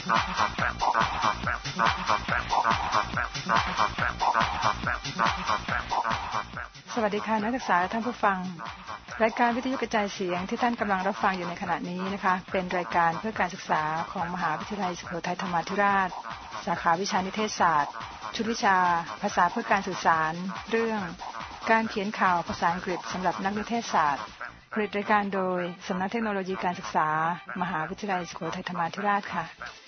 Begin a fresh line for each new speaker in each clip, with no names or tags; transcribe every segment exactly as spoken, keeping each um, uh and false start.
สวัสดีค่ะนักศึกษาและท่านผู้ฟังรายการวิทยุกระจายเสียงที่ท่านกำลังรับฟังอยู่ในขณะนี้นะคะเป็นรายการเพื่อการศึกษาของมหาวิทยาลัยสุโขทัยธรรมาธิราชสาขาวิชานิเทศศาสตร์ชุดวิชาภาษาเพื่อการสื่อสารเรื่องการเขียนข่าวภาษาอังกฤษสำหรับนักนิเทศศาสตร์ผลิตรายการโดยสำนักเทคโนโลยีการศึกษามหาวิทยาลัยสุโขทัยธรรมาธิราชค่ะ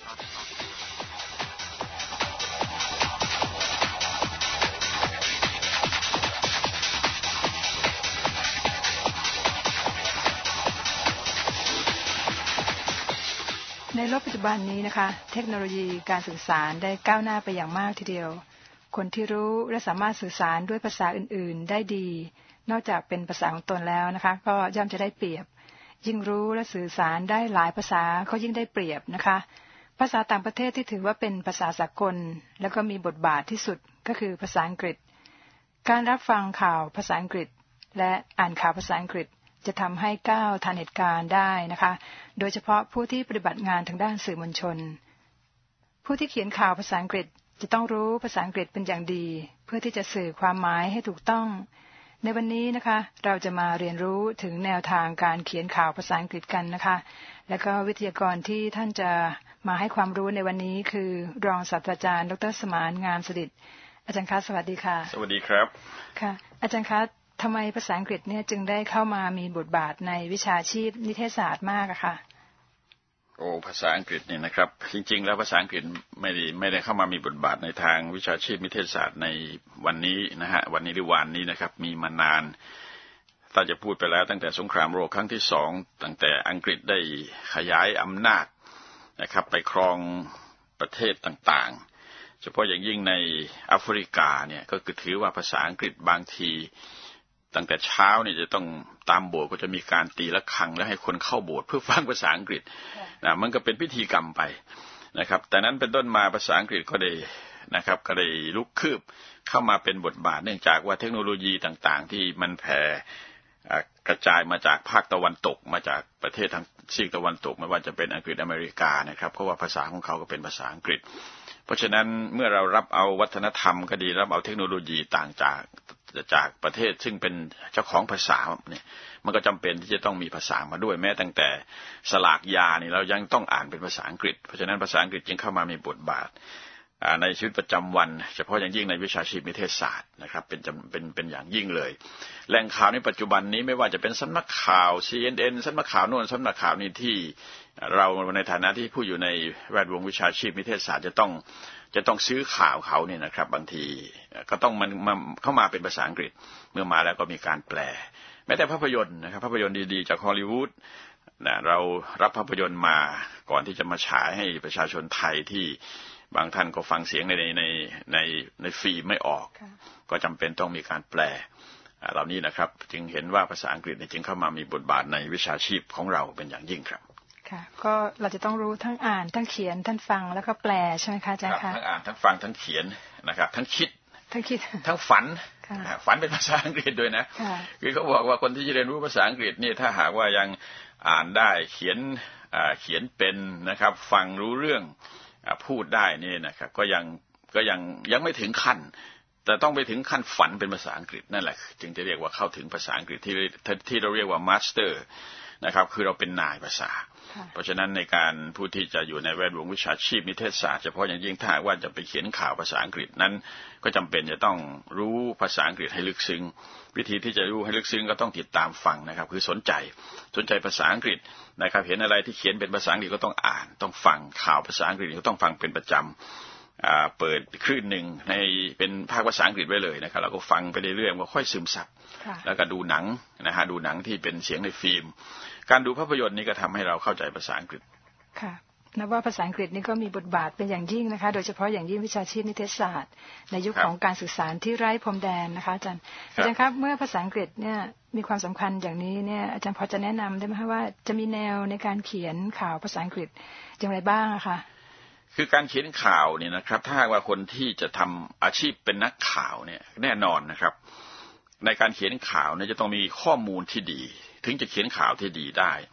ในโลกปัจจุบันนี้นะคะเทคโนโลยีการสื่อสารได้ก้าวหน้าไปอย่างมากทีเดียวคนที่รู้และสามารถสื่อสารด้วยภาษาอื่นๆได้ดีนอกจากเป็นภาษาของตนแล้วนะคะก็ย่อมจะได้เปรียบยิ่งรู้และสื่อสารได้หลายภาษาก็ยิ่งได้เปรียบนะคะภาษาต่างประเทศที่ถือว่าเป็นภาษาสากลแล้วก็มีบทบาทที่สุดก็คือภาษาอังกฤษการรับฟังข่าวภาษาอังกฤษและอ่านข่าวภาษาอังกฤษจะทำให้ก้าวทันเหตุการณ์ได้นะคะโดยเฉพาะผู้ที่ปฏิบัติงานทางด้านสื่อมวลชนผู้ที่เขียนข่าวภาษาอังกฤษจะต้องรู้ภาษาอังกฤษเป็นอย่างดีเพื่อที่จะสื่อความหมายให้ถูกต้องในวันนี้นะคะเราจะมาเรียนรู้ถึงแนวทางการเขียนข่าวภาษาอังกฤษกันนะคะแล้วก็วิทยากรที่ท่านจะมาให้ความรู้ในวันนี้คือรองศาสตราจารย์ดร.สมานงามสดิษฐ์อาจารย์คะสวัสดีค่ะ
สวัสดีครับ
ค่ะอาจารย์คะทำไมภาษาอังกฤษเนี่ยจึงได้เข้ามามีบทบาทในวิชาชีพนิเทศศาสตร์มากอะค่ะ
โอ้ภาษาอังกฤษเนี่ยนะครับจริงๆแล้วภาษาอังกฤษไม่ได้ไม่ได้เข้ามามีบทบาทในทางวิชาชีพนิเทศศาสตร์ในวันนี้นะฮะวันนี้หรือวันนี้นะครับมีมานานถ้าจะพูดไปแล้วตั้งแต่สงครามโลกครั้งที่สองตั้งแต่อังกฤษได้ขยายอำนาจนะครับไปครองประเทศต่างๆเฉพาะอย่างยิ่งในแอฟริกาเนี่ยก็คือถือว่าภาษาอังกฤษบางทีตั้งแต่เช้าเนี่ยจะต้องตามโบสถ์ก็จะมีการตีระฆังแล้วให้คนเข้าโบสถ์เพื่อฟังภาษาอังกฤษนะมันก็เป็นพิธีกรรมไปนะครับแต่นั้นเป็นต้นมาภาษาอังกฤษก็ได้นะครับก็ได้ลุกคืบเข้ามาเป็นบทบาทเนื่องจากว่าเทคโนโลยีต่างๆที่มันแผ่กระจายมาจากภาคตะวันตกมาจากประเทศทางซีกตะวันตกไม่ว่าจะเป็นอังกฤษอเมริกานะครับเพราะว่าภาษาของเขาก็เป็นภาษาอังกฤษเพราะฉะนั้นเมื่อเรารับเอาวัฒนธรรมก็ดีรับเอาเทคโนโลยีต่างจากจากประเทศซึ่งเป็นเจ้าของภาษาเนี่ยมันก็จำเป็นที่จะต้องมีภาษามาด้วยแม้ตั้งแต่สลากยานี่เรายังต้องอ่านเป็นภาษาอังกฤษเพราะฉะนั้นภาษาอังกฤษจึงเข้ามามีบทบาทในชีวิตประจำวันเฉพาะอย่างยิ่งในวิชาชีพนิเทศศาสตร์นะครับเป็นเป็นเป็นอย่างยิ่งเลยแหล่งข่าวในปัจจุบันนี้ไม่ว่าจะเป็นสำนักข่าว ซี เอ็น เอ็น สำนักข่าวโน่นสำนักข่าวนี้ที่เราในฐานะที่ผู้อยู่ในแวดวงวิชาชีพนิเทศศาสตร์จะต้องจะต้องซื้อข่าวเขาเนี่ยนะครับบางทีก็ต้องมันมาเข้ามาเป็นภาษาอังกฤษเมื่อมาแล้วก็มีการแปลแม้แต่ภาพยนตร์นะครับภาพยนตร์ดีๆจากฮอลลีวูดนะเรารับภาพยนตร์มาก่อนที่จะมาฉายให้ประชาชนไทยที่บางท่านก็ฟังเสียงในในในในในฟิล์มไม่ออกก็จำเป็นต้องมีการแปลเหล่านี้นะครับจึงเห็นว่าภาษาอังกฤษจึงเข้ามามีบทบาทในวิชาชีพของเราเป็นอย่างยิ่งครับ
ค่ะก็เราจะต้องรู้ทั้งอ่านทั้งเขียนทั้งฟังแล้วก็แปลใช่ไหมคะอาจารย์คะ
ทั้งอ่านทั้งฟังทั้งเขียนนะครับทั้งคิด
ทั้งคิด
ทั้งฝันฝันเป็นภาษาอังกฤษด้วยนะคือเขาบอกว่าคนที่จะเรียนรู้ภาษาอังกฤษนี่ถ้าหากว่ายังอ่านได้เขียนเขียนเป็นนะครับฟังรู้เรื่องพูดได้นี่นะครับก็ยังก็ยังยังไม่ถึงขั้นแต่ต้องไปถึงขั้นฝันเป็นภาษาอังกฤษนั่นแหละจึงจะเรียกว่าเข้าถึงภาษาอังกฤษที่ที่เราเรียกว่ามาสเตอร์นะครับคือเราเป็นนายภาษาเพราะฉะนั้นในการผู้ที่จะอยู่ในแวดวงวิชาชีพนิเทศศาสตร์เฉพาะอย่างยิ่งถ้าว่าจะไปเขียนข่าวภาษาอังกฤษนั้นก็จำเป็นจะต้องรู้ภาษาอังกฤษให้ลึกซึ้งวิธีที่จะรู้ให้ลึกซึ้งก็ต้องติดตามฟังนะครับคือสนใจสนใจภาษาอังกฤษนะครับเห็นอะไรที่เขียนเป็นภาษาอังกฤษก็ต้องอ่านต้องฟังข่าวภาษาอังกฤษก็ต้องฟังเป็นประจำเปิดคลื่นหนึ่งในเป็นภาคภาษาอังกฤษไว้เลยนะครับเราก็ฟังไปเรื่อยๆก็ค่อยซึมซับแล้วก็ดูหนังนะฮะดูหนังที่เป็นเสียงในฟิล์มการดูภาพยนตร์นี้ก็ทำให้เราเข้าใจภาษาอังกฤษ
ค่ะนับว่าภาษาอังกฤษนี่ก็มีบทบาทเป็นอย่างยิ่งนะคะโดยเฉพาะอย่างยิ่งวิชาชีพนิเทศศาสตร์ในยุคของการสื่อสารที่ไร้พรมแดนนะคะอาจารย์อาจารย์ครับเมื่อภาษาอังกฤษเนี่ยมีความสำคัญอย่างนี้เนี่ยอาจารย์พอจะแนะนำได้ไหมคะว่าจะมีแนวในการเขียนข่าวภาษาอังกฤษอย่างไรบ้างคะ
คือการเขียนข่าวเนี่ยนะครับถ้าว่าคนที่จะทำอาชีพเป็นนักข่าวเนี่ยแน่นอนนะครับในการเขียนข่าวเนี่ยจะต้องมีข้อมูลที่ดีถึงจะเขียนข่าวที่ดีได้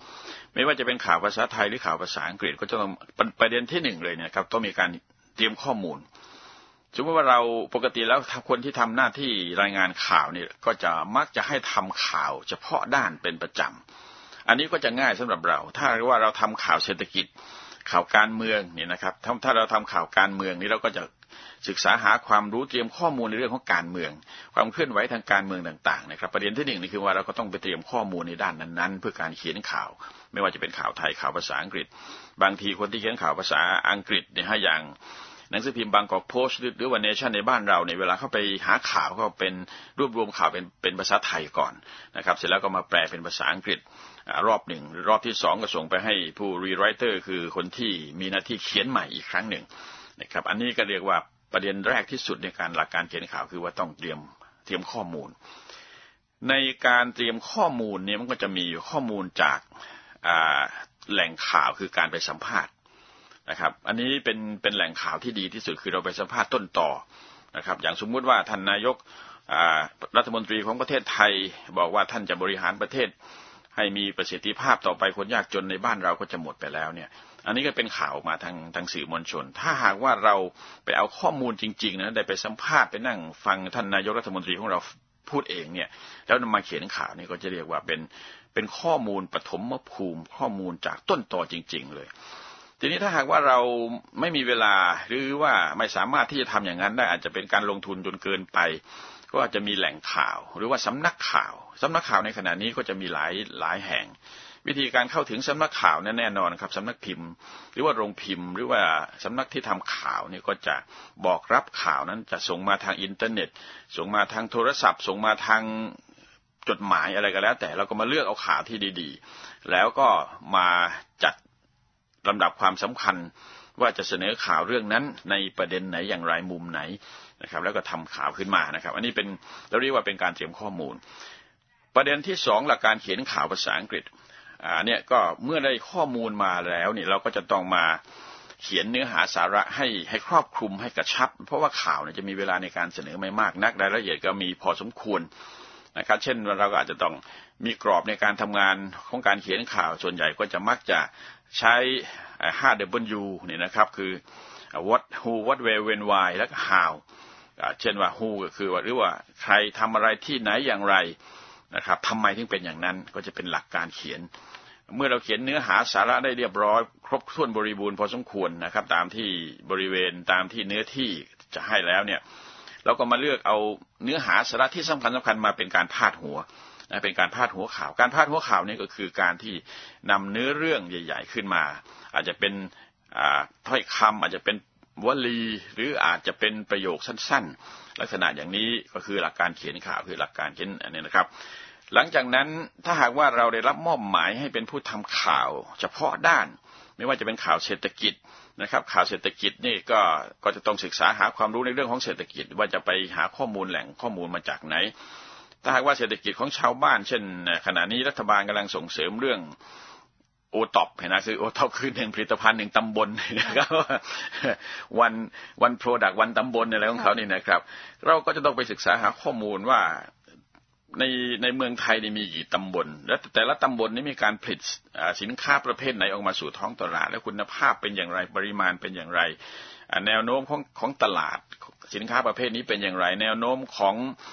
ไม่ว่าจะเป็นข่าวภาษาไทยหรือข่าวภาษาอังกฤษก็จะต้องประเด็นที่หนึ่งเลยเนี่ยครับต้องมีการเตรียมข้อมูลสมมติว่าเราปกติแล้วคนที่ทำหน้าที่รายงานข่าวนี่ก็จะมักจะให้ทำข่าวเฉพาะด้านเป็นประจำอันนี้ก็จะง่ายสำหรับเราถ้าว่าเราทำข่าวเศรษฐกิจข่าวการเมืองเนี่ยนะครับถ้าถ้าเราทำข่าวการเมืองนี่เราก็จะศึกษาหาความรู้เตรียมข้อมูลในเรื่องของการเมืองความเคลื่อนไหวทางการเมืองต่างๆนะครับประเด็นที่หนึ่งนี่คือว่าเราก็ต้องไปเตรียมข้อมูลในด้านนั้นๆเพื่อการเขียนข่าวไม่ว่าจะเป็นข่าวไทยข่าวภาษาอังกฤษบางทีคนที่เขียนข่าวภาษาอังกฤษเนี่ยให้อย่างหนังสือพิมพ์บางกอกโพสต์หรือว่าเนชั่นในบ้านเราเนี่ยเวลาเข้าไปหาข่าวก็เป็นรวบรวมข่าวเป็นเป็นภาษาไทยก่อนนะครับเสร็จแล้วก็มาแปลเป็นภาษาอังกฤษรอบหนึ่งรอบที่สองก็ส่งไปให้ผู้รีไรเตอร์คือคนที่มีหน้าที่เขียนใหม่อีกครั้งหนึ่งนะครับอันนี้ก็เรียกว่าประเด็นแรกที่สุดในการหลักการเขียนข่าวคือว่าต้องเตรียมเตรียมข้อมูลในการเตรียมข้อมูลเนี่ยมันก็จะมีข้อมูลจากแหล่งข่าวคือการไปสัมภาษณ์นะครับอันนี้เป็นเป็นแหล่งข่าวที่ดีที่สุดคือเราไปสัมภาษณ์ต้นต่อนะครับอย่างสมมุติว่าท่านนายกรัฐมนตรีของประเทศไทยบอกว่าท่านจะบริหารประเทศให้มีประสิทธิภาพต่อไปคนยากจนในบ้านเราก็จะหมดไปแล้วเนี่ยอันนี้ก็เป็นข่าวมาทางทางสื่อมวลชนถ้าหากว่าเราไปเอาข้อมูลจริงๆนะได้ไปสัมภาษณ์ไปนั่งฟังท่านนายกรัฐมนตรีของเราพูดเองเนี่ยแล้วนำมาเขียนข่าวนี่ก็จะเรียกว่าเป็นเป็นข้อมูลปฐมภูมิข้อมูลจากต้นตอจริงๆเลยทีนี้ถ้าหากว่าเราไม่มีเวลาหรือว่าไม่สามารถที่จะทำอย่างนั้นได้อาจจะเป็นการลงทุนจนเกินไปก็อาจจะมีแหล่งข่าวหรือว่าสำนักข่าวสำนักข่าวในขณะนี้ก็จะมีหลายหลายแห่งวิธีการเข้าถึงสำนักข่าวแน่นอนครับสำนักพิมพ์หรือว่าโรงพิมพ์หรือว่าสำนักที่ทำข่าวนี่ก็จะบอกรับข่าวนั้นจะส่งมาทางอินเทอร์เน็ตส่งมาทางโทรศัพท์ส่งมาทางจดหมายอะไรก็แล้วแต่เราก็มาเลือกเอาข่าวที่ดีๆแล้วก็มาจัดลำดับความสำคัญว่าจะเสนอข่าวเรื่องนั้นในประเด็นไหนอย่างไรมุมไหนนะครับแล้วก็ทำข่าวขึ้นมานะครับอันนี้เป็นเราเรียกว่าเป็นการเตรียมข้อมูลประเด็นที่สองหลักการเขียนข่าวภาษาอังกฤษอ่าเนี่ยก็เมื่อได้ข้อมูลมาแล้วเนี่ยเราก็จะต้องมาเขียนเนื้อหาสาระให้ให้ครอบคลุมให้กระชับเพราะว่าข่าวเนี่ยจะมีเวลาในการเสนอไม่มากนักรายละเอียดก็มีพอสมควรนะครับเช่นเราก็อาจจะต้องมีกรอบในการทำงานของการเขียนข่าวส่วนใหญ่ก็จะมักจะใช้ ห้า ดับเบิลยู เนี่ยนะครับคือ what who what where when why และ how เช่นว่า who ก็คือว่าหรือว่าใครทำอะไรที่ไหนอย่างไรนะครับทำไมถึงเป็นอย่างนั้นก็จะเป็นหลักการเขียนเมื่อเราเขียนเนื้อหาสาระได้เรียบร้อยครบถ้วนบริบูรณ์พอสมควรนะครับตามที่บริเวณตามที่เนื้อที่จะให้แล้วเนี่ยเราก็มาเลือกเอาเนื้อหาสาระที่สำคัญสำคัญมาเป็นการพาดหัวนะเป็นการพาดหัวข่าวการพาดหัวข่าวนี่ก็คือการที่นำเนื้อเรื่องใหญ่ๆขึ้นมาอาจจะเป็นถ้อยคำอาจจะเป็นวลีหรืออาจจะเป็นประโยคสั้นๆลักษณะอย่างนี้ก็คือหลักการเขียนข่าวคือหลักการเขียนอันนี้นะครับหลังจากนั้นถ้าหากว่าเราได้รับมอบหมายให้เป็นผู้ทำข่าวเฉพาะด้านไม่ว่าจะเป็นข่าวเศรษฐกิจนะครับข่าวเศรษฐกิจนี่ก็ก็จะต้องศึกษาหาความรู้ในเรื่องของเศรษฐกิจว่าจะไปหาข้อมูลแหล่งข้อมูลมาจากไหนถ้าหากว่าเศรษฐกิจของชาวบ้านเช่นขณะนี้รัฐบาลกำลังส่งเสริมเรื่องโอท็อปเห็นไหมคือโอท็อปคือหนึ่งผลิตภัณฑ์หนึ่งตำบลนะครับวันวันโปรดักต์วันตำบลอะไรของเขานี่นะครับเราก็จะต้องไปศึกษาหาข้อมูลว่าในในเมืองไทยนี่มีกี่ตำบลและแต่ละตำบลนี้มีการผลิตสินค้าประเภทไหนออกมาสู่ท้องตลาดและคุณภาพเป็นอย่างไรปริมาณเป็นอย่างไรแนวโน้มของของตลาดสินค้าประเภทนี้เป็นอย่างไรแนวโน้มของ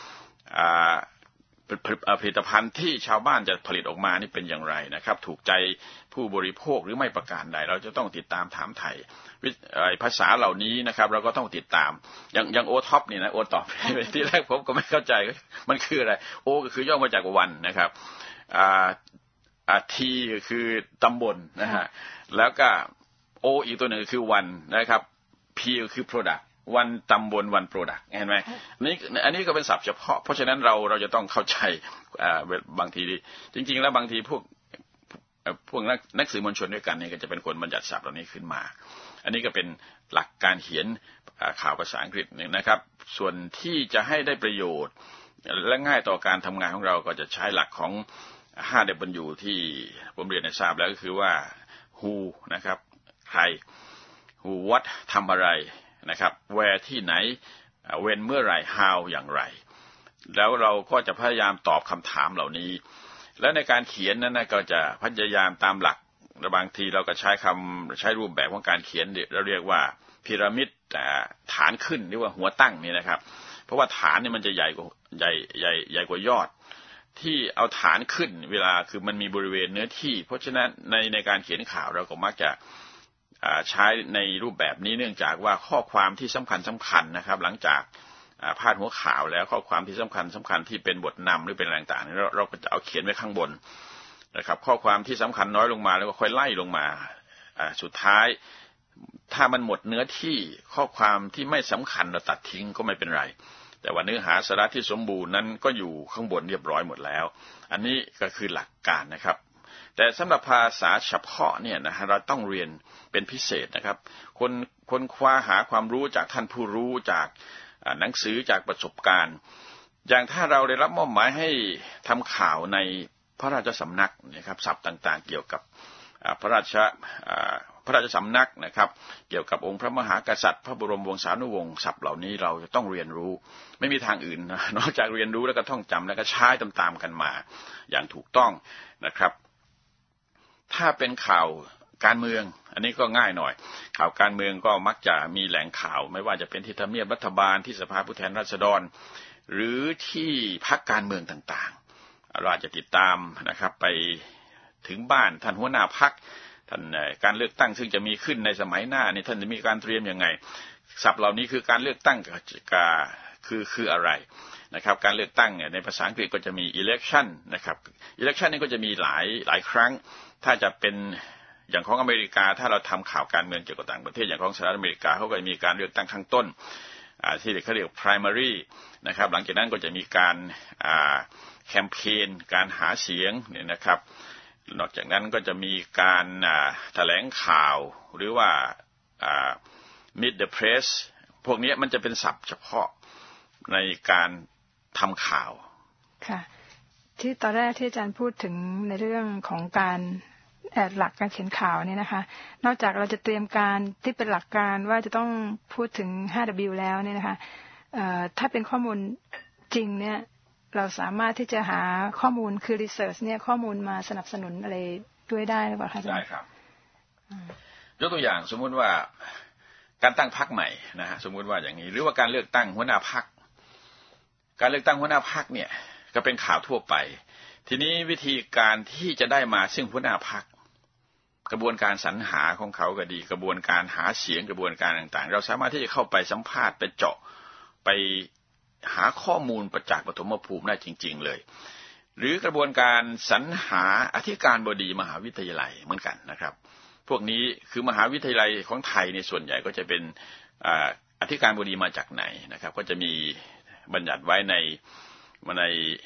ผลิตภัณฑ์ที่ชาวบ้านจะผลิตออกมานี่เป็นอย่างไรนะครับถูกใจผู้บริโภคหรือไม่ประการใดเราจะต้องติดตามถามไถ่ภาษาเหล่านี้นะครับเราก็ต้องติดตามอย่างอย่างโอท็อปนี่นะโอท็อปที่แรกผมก็ไม่เข้าใจมันคืออะไรโอก็คือย่อมาจากวันนะครับอ่าอ่าทีก็คือตำบลนะฮะแล้วก็โออีกตัวหนึ่งก็คือวันนะครับพีก็คือ productวันตำบลวันโปรดักต์เห็นไหมนี่อันนี้ก็เป็นศัพท์เฉพาะเพราะฉะนั้นเราเราจะต้องเข้าใจบางทีจริงๆแล้วบางทีพวกพวกนักนักสื่อมวลชนด้วยกันเนี่ยก็จะเป็นคนบัญญัติศัพท์เหล่านี้ขึ้นมาอันนี้ก็เป็นหลักการเขียนข่าวภาษาอังกฤษนึงนะครับส่วนที่จะให้ได้ประโยชน์และง่ายต่อการทำงานของเราก็จะใช้หลักของ ห้า ดับเบิลยู ที่ผมเรียนให้ทราบแล้วก็คือว่า who นะครับใคร who what ทำอะไรนะครับ where ที่ไหน when เมื่อไหร่ how อย่างไรแล้วเราก็จะพยายามตอบคำถามเหล่านี้และในการเขียนนั้นนะก็จะพยายามตามหลักบางทีเราก็ใช้คำใช้รูปแบบของการเขียนเราเรียกว่าพีระมิดฐานขึ้นหรือว่าหัวตั้งนี่นะครับเพราะว่าฐานนี่มันจะใหญ่กว่าใหญ่ใหญ่ใหญ่กว่ายอดที่เอาฐานขึ้นเวลาคือมันมีบริเวณเนื้อที่เพราะฉะนั้นในในการเขียนข่าวเราก็มักจะใช้ในรูปแบบนี้เนื่องจากว่าข้อความที่สำคัญสำคัญนะครับหลังจากพาดหัวข่าวแล้วข้อความที่สำคัญสำคัญที่เป็นบทนำหรือเป็นอะไรต่างๆเราเราก็จะเอาเขียนไว้ข้างบนนะครับข้อความที่สำคัญน้อยลงมาแล้วก็ค่อยไล่ลงมาสุดท้ายถ้ามันหมดเนื้อที่ข้อความที่ไม่สำคัญเราตัดทิ้งก็ไม่เป็นไรแต่ว่าเนื้อหาสาระที่สมบูรณ์นั้นก็อยู่ข้างบนเรียบร้อยหมดแล้วอันนี้ก็คือหลักการนะครับแต่สำหรับภาษาเฉพาะเนี่ยนะเราต้องเรียนเป็นพิเศษนะครับคนคนคว้าหาความรู้จากท่านผู้รู้จากหนังสือจากประสบการณ์อย่างถ้าเราได้รับมอบหมายให้ทำข่าวในพระราชสำนักนะครับศัพท์ต่างๆเกี่ยวกับพระราชพระราชสำนักนะครับเกี่ยวกับองค์พระมหากษัตริย์พระบรมวงศานุวงศ์ศัพท์เหล่านี้เราจะต้องเรียนรู้ไม่มีทางอื่นนะนอกจากเรียนรู้แล้วก็ท่องจำแล้วก็ใช้ตามๆกันมาอย่างถูกต้องนะครับถ้าเป็นข่าวการเมืองอันนี้ก็ง่ายหน่อยข่าวการเมืองก็มักจะมีแหล่งข่าวไม่ว่าจะเป็นที่ทำเนียบรัฐบาลที่สภาผู้แทนราษฎรหรือที่พรรคการเมืองต่างๆเราอาจจะติดตามนะครับไปถึงบ้านท่านหัวหน้าพรรคท่านการเลือกตั้งซึ่งจะมีขึ้นในสมัยหน้านี่ท่านจะมีการเตรียมยังไงศัพท์เหล่านี้คือการเลือกตั้งกับคือคืออะไรนะครับการเลือกตั้งเนี่ยในภาษาอังกฤษก็จะมี election นะครับ election นี่ก็จะมีหลายหลายครั้งถ้าจะเป็นอย่างของอเมริกาถ้าเราทำข่าวการเมืองเกี่ยวกับต่างประเทศอย่างของสหรัฐอเมริกาเขาก็มีการเลือกตั้งข้างต้นที่เขาเรียก primary นะครับหลังจากนั้นก็จะมีการแคมเปญการหาเสียงเนี่ยนะครับนอกจากนั้นก็จะมีการแถลงข่าวหรือว่า meet the press พวกนี้มันจะเป็นศัพท์เฉพาะในการทำข่าวค่ะ
ที่ตอนแรกที่อาจารย์พูดถึงในเรื่องของการหลักการเขียนข่าวเนี่ยนะคะนอกจากเราจะเตรียมการที่เป็นหลักการว่าจะต้องพูดถึง ห้า ดับเบิลยู แล้วเนี่ยนะคะถ้าเป็นข้อมูลจริงเนี่ยเราสามารถที่จะหาข้อมูลคือ research เนี่ยข้อมูลมาสนับสนุนอะไรด้วยได้หรือเปล่าคะอาจารย์
ได้ครับยกตัวอย่างสมมุติว่าการตั้งพรรคใหม่นะฮะสมมุติว่าอย่างนี้หรือว่าการเลือกตั้งหัวหน้าพรรคการเลือกตั้งหัวหน้าพรรคเนี่ยก็เป็นข่าวทั่วไปทีนี้วิธีการที่จะได้มาซึ่งหัวหน้าพรรคกระบวนการสรรหาของเขาก็ดีกระบวนการหาเสียงกระบวนการต่างๆเราสามารถที่จะเข้าไปสัมภาษณ์ไปเจาะไปหาข้อมูลประจากปฐมภูมิได้จริงๆเลยหรือกระบวนการสรรหาอธิการบดีมหาวิทยาลัยเหมือนกันนะครับพวกนี้คือมหาวิทยาลัยของไทยในส่วนใหญ่ก็จะเป็นอธิการบดีมาจากไหนนะครับก็จะมีบัญญัติไว้ในใน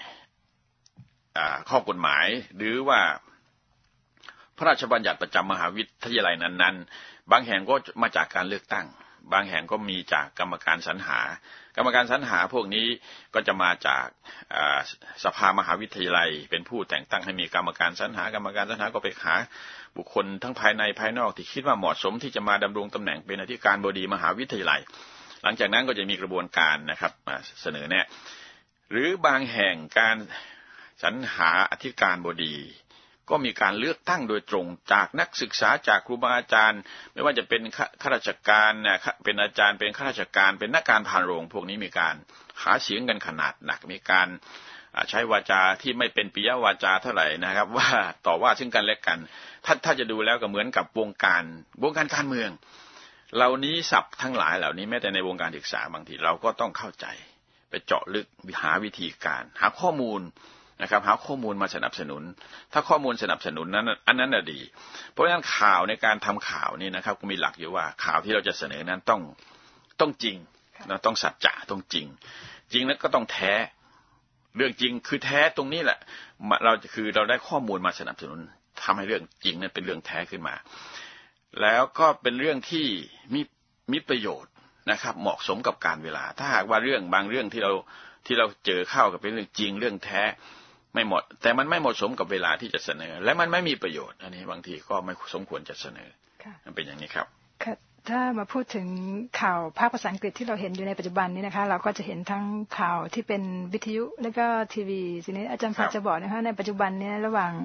ข้อกฎหมายหรือว่าพระราชบัญญัติประจำมหาวิทยาลัยนั้นๆบางแห่งก็มาจากการเลือกตั้งบางแห่งก็มีจากกรรมการสรรหากรรมการสรรหาพวกนี้ก็จะมาจากสภามหาวิทยาลัยเป็นผู้แต่งตั้งให้มีกรรมการสรรหากรรมการสรรหาก็ไปหาบุคคลทั้งภายในภายนอกที่คิดว่าเหมาะสมที่จะมาดำรงตำแหน่งเป็นอธิการบดีมหาวิทยาลัยหลังจากนั้นก็จะมีกระบวนการนะครับเสนอแนะหรือบางแห่งการสรรหาอธิการบดีก็มีการเลือกตั้งโดยตรงจากนักศึกษาจากครูบาอาจารย์ไม่ว่าจะเป็นข้าราชการเป็นอาจารย์เป็นข้าราชการเป็นนักการพานโรงพวกนี้มีการหาเสียงกันขนาดหนักมีการใช้วาจาที่ไม่เป็นปิยวาจาเท่าไหร่นะครับว่าต่อว่าซึ่งกันและกันถ้าถ้าจะดูแล้วก็เหมือนกับวงการวงการการเมืองเหล่านี้ศัพท์ทั้งหลายเหล่านี้แม้แต่ในวงการศึกษาบางทีเราก็ต้องเข้าใจไปเจาะลึกหาวิธีการหาข้อมูลนะครับหาข้อมูลมาสนับสนุนถ้าข้อมูลสนับสนุนนั้นอันนั้นน่ะดีเพราะฉะนั้นข่าวในการทำข่าวนี่นะครับก็มีหลักอยู่ว่าข่าวที่เราจะเสนอนั้นต้องต้องจริงนะต้องสัจจะต้องจริงจริงแล้วก็ต้องแท้เรื่องจริงคือแท้ตรงนี้แหละเราคือเราได้ข้อมูลมาสนับสนุนทำให้เรื่องจริงนั้นเป็นเรื่องแท้ขึ้นมาแล้วก็เป็นเรื่องที่มีมีประโยชน์นะครับเหมาะสมกับการเวลาถ้าหากว่าเรื่องบางเรื่องที่เราที่เราเจอเข้ากับเป็นเรื่องจริงเรื่องแท้ไม่หมดแต่มันไม่เหมาะสมกับเวลาที่จะเสนอและมันไม่มีประโยชน์อันนี้บางทีก็ไม่สมควรจะเสนอมันเป็นอย่างนี้ครับ
ถ้ามาพูดถึงข่าวภาคภาษาอังกฤษที่เราเห็นอยู่ในปัจจุบันนี้นะคะเราก็จะเห็นทั้งข่าวที่เป็นวิทยุและก็ทีวีทีนี้อาจารย์พอจะบอกนะคะในปัจจุบันนี้ระหว่าง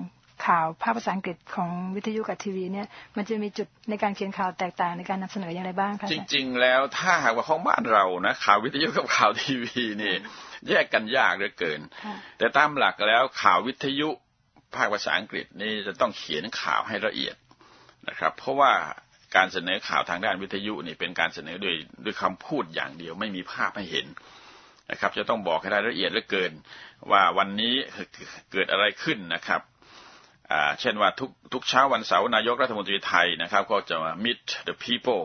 ข่าวภาคภาษาอังกฤษของวิทยุกับทีวีเนี่ยมันจะมีจุดในการเขียนข่าวแตกต่างในการนำเสนออย่างไรบ้างคะ
จริงๆแล้วถ้าหากว่าของบ้านเรานะข่าววิทยุกับข่าวทีวีนี่แยกกันยากเหลือเกินแต่ตามหลักแล้วข่าววิทยุภาคภาษาอังกฤษนี่จะต้องเขียนข่าวให้ละเอียดนะครับเพราะว่าการเสนอข่าวทางด้านวิทยุนี่เป็นการเสนอด้วยด้วยคำพูดอย่างเดียวไม่มีภาพให้เห็นนะครับจะต้องบอกให้รายละเอียดเหลือเกินว่าวันนี้เกิดอะไรขึ้นนะครับเช่นว่าทุกทุกเช้าวันเสาร์นายกรัฐมนตรีไทยนะครับก็จะมา meet the people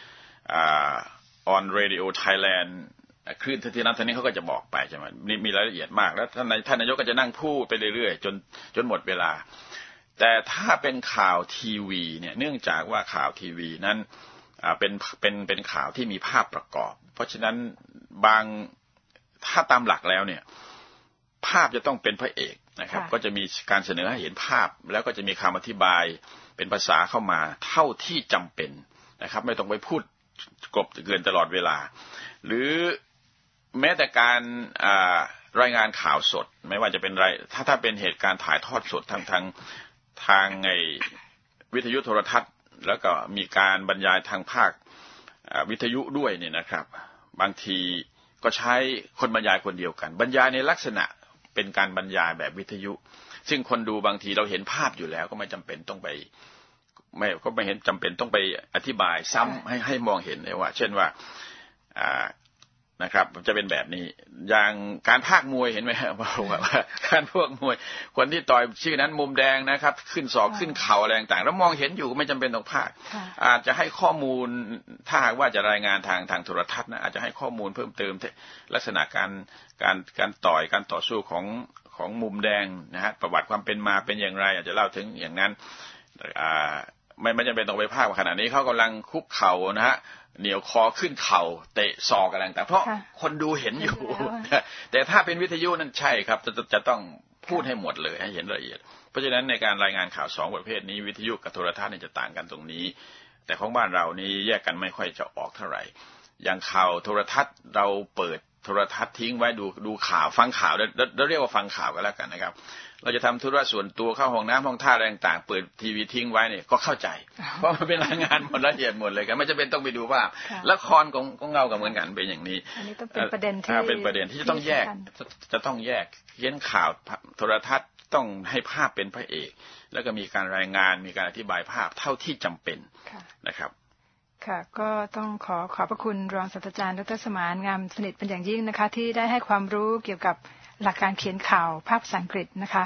on radio Thailand คลื่นที่นั้นท่านนี้เขาก็จะบอกไปใช่ไหมมีมีรายละเอียดมากแล้วท่านท่านนายกก็จะนั่งพูดไปเรื่อยๆจนจนหมดเวลาแต่ถ้าเป็นข่าวทีวีเนี่ยเนื่องจากว่าข่าวทีวีนั้นเป็นเป็นเป็นข่าวที่มีภาพประกอบเพราะฉะนั้นบางถ้าตามหลักแล้วเนี่ยภาพจะต้องเป็นพระเอกนะครับก็จะมีการเสนอให้เห็นภาพแล้วก็จะมีคำอธิบายเป็นภาษาเข้ามาเท่าที่จำเป็นนะครับไม่ต้องไปพูดกลบเกินตลอดเวลาหรือแม้แต่การรายงานข่าวสดไม่ว่าจะเป็นไรถ้าถ้าเป็นเหตุการณ์ถ่ายทอดสดทางทางทางไงวิทยุโทรทัศน์แล้วก็มีการบรรยายทางภาควิทยุด้วยเนี่ยนะครับบางทีก็ใช้คนบรรยายคนเดียวกันบรรยายในลักษณะเป็นการบรรยายแบบวิทยุซึ่งคนดูบางทีเราเห็นภาพอยู่แล้วก็ไม่จำเป็นต้องไปไม่ก็ไม่เห็นจำเป็นต้องไปอธิบายซ้ำให้ให้มองเห็นเลยว่าเช่นว่าอ่านะครับจะเป็นแบบนี้อย่างการพากมวยเห็นไหมบอกว่าการพวกมวยคนที่ต่อยชื่อนั้นมุมแดงนะครับขึ้นศอกขึ้นเข่าอะไรต่างๆแล้วมองเห็นอยู่ไม่จำเป็นต้องพากอาจจะให้ข้อมูลถ้าหากว่าจะรายงานทางทางโทรทัศน์นะอาจจะให้ข้อมูลเพิ่มเติมลักษณะการการการต่อยการต่อสู้ของของมุมแดงนะฮะประวัติความเป็นมาเป็นอย่างไรอาจจะเล่าถึงอย่างนั้นอ่าไม่ไม่จำเป็นต้องไปพากขนาดนี้เขากำลังคุกเข่านะฮะเหนียวคอขึ้นเข่าเตะศอกอะไรต่างๆเพราะคนดูเห็นอยู่แต่ถ้าเป็นวิทยุนั่นใช่ครับจะจะต้องพูดให้หมดเลยให้เห็นละเอียดเพราะฉะนั้นในการรายงานข่าวสองประเภทนี้วิทยุกับโทรทัศน์เนี่ยจะต่างกันตรงนี้แต่ของบ้านเรานี่แยกกันไม่ค่อยจะออกเท่าไหร่อย่างข่าวโทรทัศน์เราเปิดโทรทัศน์ทิ้งไว้ดูดูข่าวฟังข่าวเราเรียกว่าฟังข่าวกันแล้วกันนะครับเราจะทำธุระส่วนตัวเข้าห้องน้ำห้องท่าอะไรต่างๆเปิดทีวีทิ้งไว้เนี่ยก็เข้าใจเพราะมันเป็นรายงานหมดละเอียดหมดเลยกันไม่จำเป็นต้องไปดูว่าละครของของเราก็เหมือนกันเป็นอย่างนี้
อันนี้ต้องเป็นประเด็นที่
เป็นประเด็นที่จะต้องแยกจะต้องแยกเขียนข่าวโทรทัศน์ต้องให้ภาพเป็นพระเอกแล้วก็มีการรายงานมีการอธิบายภาพเท่าที่จำเป็นนะครับ
ค่ะก็ต้องขอขอบพระคุณรองศาสตราจารย์ดร.สมานงามสนิทเป็นอย่างยิ่งนะคะที่ได้ให้ความรู้เกี่ยวกับหลักการเขียนข่าวภาคภาษาอังกฤษนะคะ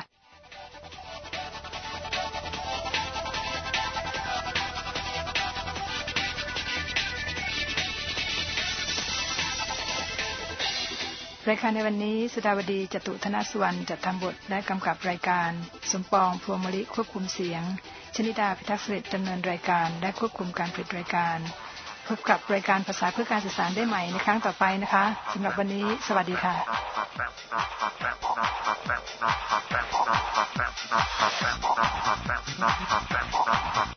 รายการในวันนี้สุดาวดีจตุธนสุวรรณจัดทำบทและกำกับรายการสมปองพวงมลิควบคุมเสียงชนิดาพิทักษ์สิริดำเนินรายการและควบคุมการผลิตรายการพบกับรายการภาษาเพื่อการสื่อสารได้ใหม่ในครั้งต่อไปนะคะสำหรับวันนี้สวัสดีค่ะ